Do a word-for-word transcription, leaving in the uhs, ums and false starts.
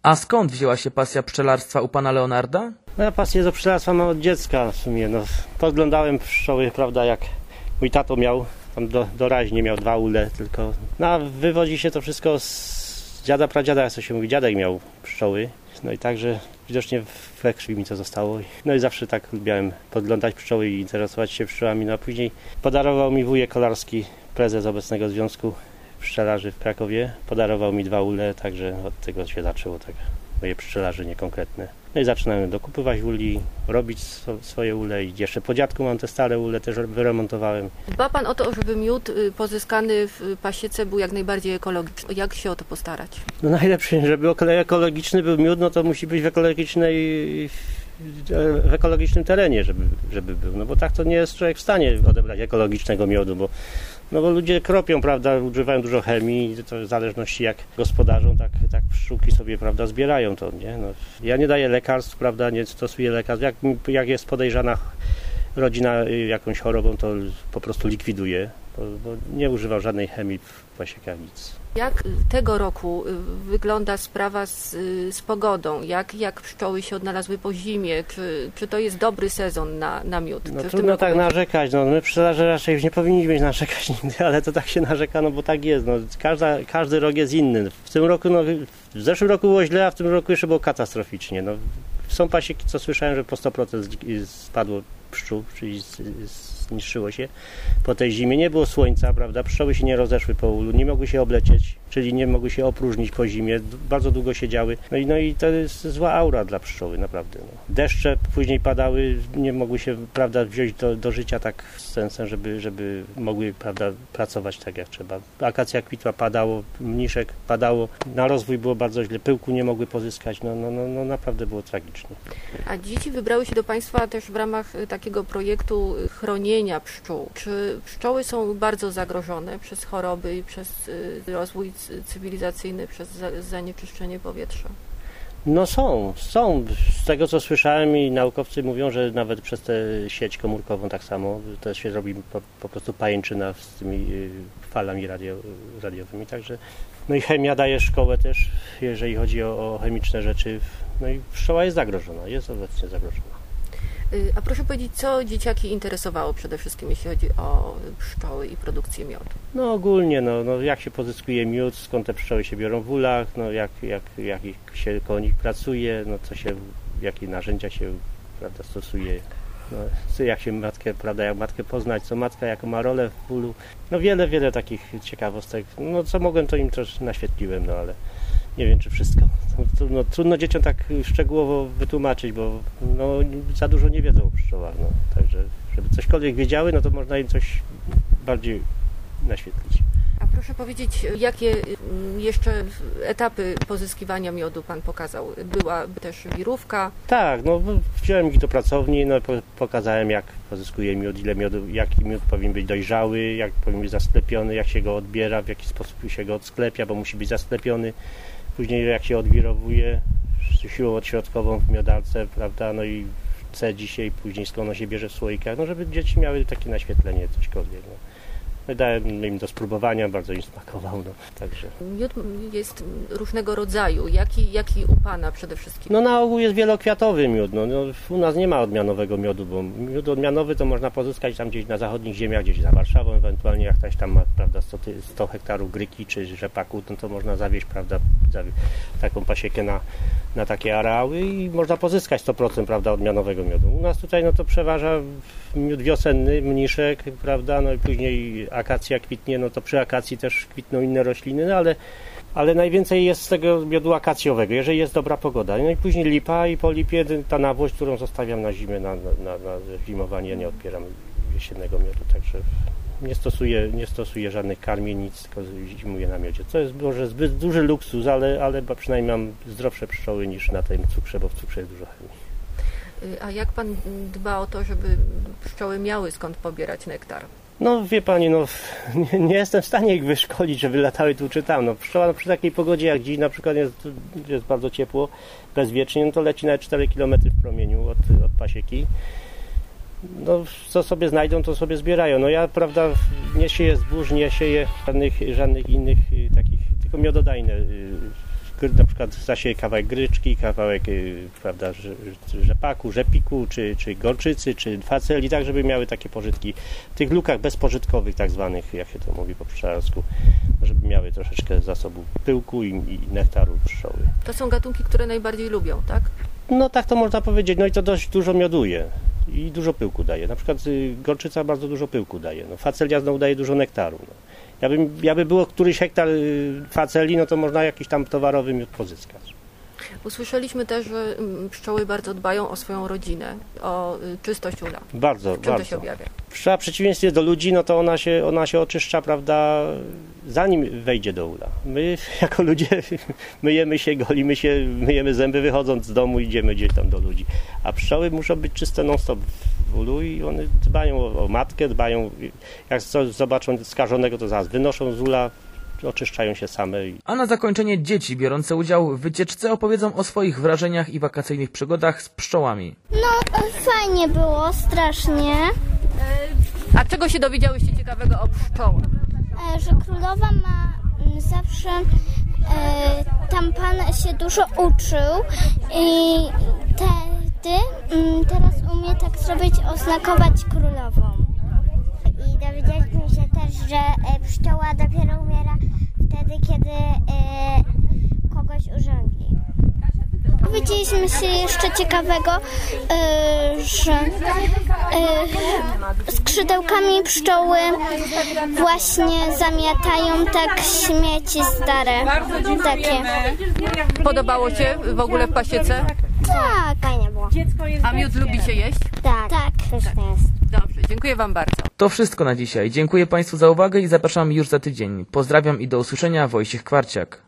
A skąd wzięła się pasja pszczelarstwa u pana Leonarda? Moja pasja do pszczelarstwa mam od dziecka w sumie. No, podglądałem pszczoły, prawda, jak mój tato miał, tam do, doraźnie miał dwa ule tylko. No, a wywodzi się to wszystko z dziada, pradziada, jak to się mówi, dziadek miał pszczoły. No i także widocznie we krwi mi to zostało. No i zawsze tak lubiałem podglądać pszczoły i interesować się pszczołami. No a później podarował mi wujek Kolarski, prezes obecnego Związku Pszczelarzy w Krakowie. Podarował mi dwa ule, także od tego się zaczęło tak moje pszczelarzenie konkretne. No i zaczynałem dokupywać uli, robić swoje ule i jeszcze po dziadku mam te stare ule, też wyremontowałem. Dba pan o to, żeby miód pozyskany w pasiece był jak najbardziej ekologiczny. Jak się o to postarać? No najlepsze, żeby ekologiczny był miód, no to musi być w ekologicznej, w ekologicznym terenie, żeby, żeby był. No bo tak to nie jest człowiek w stanie odebrać ekologicznego miodu, bo No bo ludzie kropią, prawda, używają dużo chemii, to w zależności jak gospodarzą, tak, tak pszczółki sobie, prawda, zbierają to, nie? No, ja nie daję lekarstw, prawda, nie stosuję lekarstw. Jak, jak jest podejrzana rodzina jakąś chorobą, to po prostu likwiduję, bo, bo nie używam żadnej chemii w pasiekach, nic. Jak tego roku wygląda sprawa z, z pogodą? Jak, jak pszczoły się odnalazły po zimie? Czy, czy to jest dobry sezon na, na miód? No trudno tak będzie... narzekać. No, my pszczelarze raczej już nie powinniśmy narzekać nigdy, ale to tak się narzeka, no bo tak jest. No, każda, każdy rok jest inny. W tym roku, no, w zeszłym roku było źle, a w tym roku jeszcze było katastroficznie. No, są pasieki, co słyszałem, że po sto procent spadło pszczół, czyli zniszczyło się po tej zimie. Nie było słońca, prawda? Pszczoły się nie rozeszły po ulu, nie mogły się oblecieć, czyli nie mogły się opróżnić po zimie. Bardzo długo siedziały. No i, no i to jest zła aura dla pszczoły, naprawdę. No. Deszcze później padały, nie mogły się, prawda, wziąć do, do życia tak z sensem, żeby, żeby mogły, prawda, pracować tak jak trzeba. Akacja kwitła, padało, mniszek padało. Na rozwój było bardzo źle, pyłku nie mogły pozyskać. No, no, no, no naprawdę było tragicznie. A dzieci wybrały się do Państwa też w ramach takiego projektu chronienia pszczół. Czy pszczoły są bardzo zagrożone przez choroby i przez rozwój cywilizacyjny, przez zanieczyszczenie powietrza? No są, są. Z tego co słyszałem i naukowcy mówią, że nawet przez tę sieć komórkową tak samo, to się robi po, po prostu pajęczyna z tymi falami radio, radiowymi, także no i chemia daje szkołę też, jeżeli chodzi o, o chemiczne rzeczy. No i pszczoła jest zagrożona, jest obecnie zagrożona. A proszę powiedzieć, co dzieciaki interesowało przede wszystkim, jeśli chodzi o pszczoły i produkcję miodu? No ogólnie, no, no jak się pozyskuje miód, skąd te pszczoły się biorą w ulach, no jak, jak, jak się koło nich pracuje, no co się, jakie narzędzia się, prawda, stosuje, no, jak się matkę, prawda, jak matkę poznać, co matka, jaką ma rolę w ulu, no wiele, wiele takich ciekawostek, no co mogłem, to im też naświetliłem, no ale nie wiem, czy wszystko. Trudno, trudno dzieciom tak szczegółowo wytłumaczyć, bo no, za dużo nie wiedzą o pszczołach. No. Także, żeby cośkolwiek wiedziały, no to można im coś bardziej naświetlić. A proszę powiedzieć, jakie jeszcze etapy pozyskiwania miodu Pan pokazał? Była też wirówka? Tak, no wziąłem ich do pracowni, no, pokazałem, jak pozyskuje miód, ile miodu, jaki miód powinien być dojrzały, jak powinien być zasklepiony, jak się go odbiera, w jaki sposób się go odsklepia, bo musi być zasklepiony. Później jak się odwirowuje siłą odśrodkową w miodalce, prawda, no i cedzi się i później skąd ono się bierze w słoikach, no żeby dzieci miały takie naświetlenie, cośkolwiek. No. Dałem im do spróbowania, bardzo im smakował, no, także. Miód jest różnego rodzaju. Jaki, jaki u Pana przede wszystkim? No na ogół jest wielokwiatowy miód. No, no, u nas nie ma odmianowego miodu, bo miód odmianowy to można pozyskać tam gdzieś na zachodnich ziemiach, gdzieś za Warszawą, ewentualnie jak ktoś tam ma, prawda, sto, sto hektarów gryki czy rzepaku, no to można zawieźć, prawda, zawieźć taką pasiekę na, na takie areały i można pozyskać sto procent, prawda, odmianowego miodu. U nas tutaj no to przeważa miód wiosenny, mniszek, prawda, no i później akacja kwitnie, no to przy akacji też kwitną inne rośliny, no ale, ale najwięcej jest z tego miodu akacjowego, jeżeli jest dobra pogoda. No i później lipa i po lipie ta nawłość, którą zostawiam na zimę, na, na, na zimowanie, nie odbieram jesiennego miodu, także nie stosuję, nie stosuję żadnych karmień, nic, tylko zimuję na miodzie. To jest może zbyt duży luksus, ale, ale przynajmniej mam zdrowsze pszczoły niż na tym cukrze, bo w cukrze jest dużo chemii. A jak Pan dba o to, żeby pszczoły miały skąd pobierać nektar? No wie Pani, no nie, nie jestem w stanie ich wyszkolić, żeby latały tu czy tam. No, pszczoła no, przy takiej pogodzie jak dziś, na przykład jest, jest bardzo ciepło, bezwiecznie, no to leci nawet cztery kilometry w promieniu od, od pasieki. No co sobie znajdą, to sobie zbierają. No ja, prawda, nie sieję zbóż, nie sieję żadnych, żadnych innych takich, tylko miododajne na przykład zasieje kawałek gryczki, kawałek prawda, rzepaku, rzepiku, czy, czy gorczycy, czy faceli, tak żeby miały takie pożytki w tych lukach bezpożytkowych tak zwanych, jak się to mówi po pszczelarsku, żeby miały troszeczkę zasobu pyłku i, i nektaru pszczoły. To są gatunki, które najbardziej lubią, tak? No tak to można powiedzieć, no i to dość dużo mioduje i dużo pyłku daje. Na przykład gorczyca bardzo dużo pyłku daje, no, facelia znowu daje dużo nektaru. No. Jakby, jakby było któryś hektar faceli, no to można jakiś tam towarowy miód pozyskać. Usłyszeliśmy też, że pszczoły bardzo dbają o swoją rodzinę, o czystość ula. Bardzo, W czym bardzo. to się objawia? Pszczoła w przeciwieństwie do ludzi, no to ona się, ona się oczyszcza, prawda, zanim wejdzie do ula. My jako ludzie myjemy się, golimy się, myjemy zęby wychodząc z domu, idziemy gdzieś tam do ludzi. A pszczoły muszą być czyste non-stop w ulu i one dbają o, o matkę, dbają, jak zobaczą skażonego, to zaraz wynoszą z ula, oczyszczają się same. A na zakończenie dzieci biorące udział w wycieczce opowiedzą o swoich wrażeniach i wakacyjnych przygodach z pszczołami. No, fajnie było, strasznie, A czego się dowiedziałyście ciekawego o pszczołach? e, że królowa ma mm, zawsze, e, tam pan się dużo uczył i wtedy mm, teraz umie tak zrobić, oznakować królową. I dowiedzieliśmy się też, że e, pszczoła dopiero umiera wtedy, kiedy e, kogoś urządzi. Dowiedzieliśmy się jeszcze ciekawego, e, że e, skrzydełkami pszczoły właśnie zamiatają tak śmieci stare. Takie. Podobało się w ogóle w pasiece? Tak, Fajnie było. A miód lubicie jeść? Tak, tak. pyszne jest. Dobrze, dziękuję Wam bardzo. To wszystko na dzisiaj. Dziękuję Państwu za uwagę i zapraszam już za tydzień. Pozdrawiam i do usłyszenia, Wojciech Kwarciak.